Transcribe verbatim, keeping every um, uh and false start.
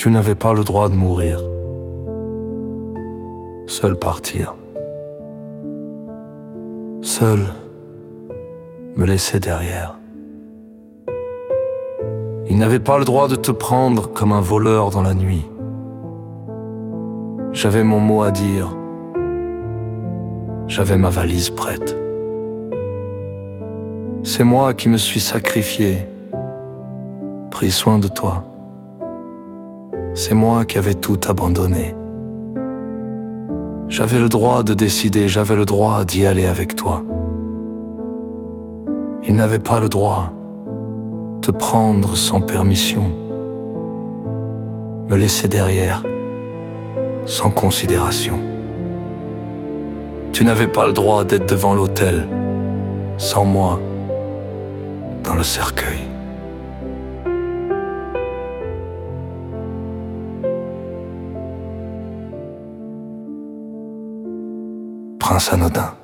Tu n'avais pas le droit de mourir. Seul partir. Seul me laisser derrière. Il n'avait pas le droit de te prendre comme un voleur dans la nuit. J'avais mon mot à dire. J'avais ma valise prête. C'est moi qui me suis sacrifié, pris soin de toi. C'est moi qui avais tout abandonné. J'avais le droit de décider, j'avais le droit d'y aller avec toi. Il n'avait pas le droit de te prendre sans permission, me laisser derrière, sans considération. Tu n'avais pas le droit d'être devant l'autel, sans moi, dans le cercueil. Prince anodin.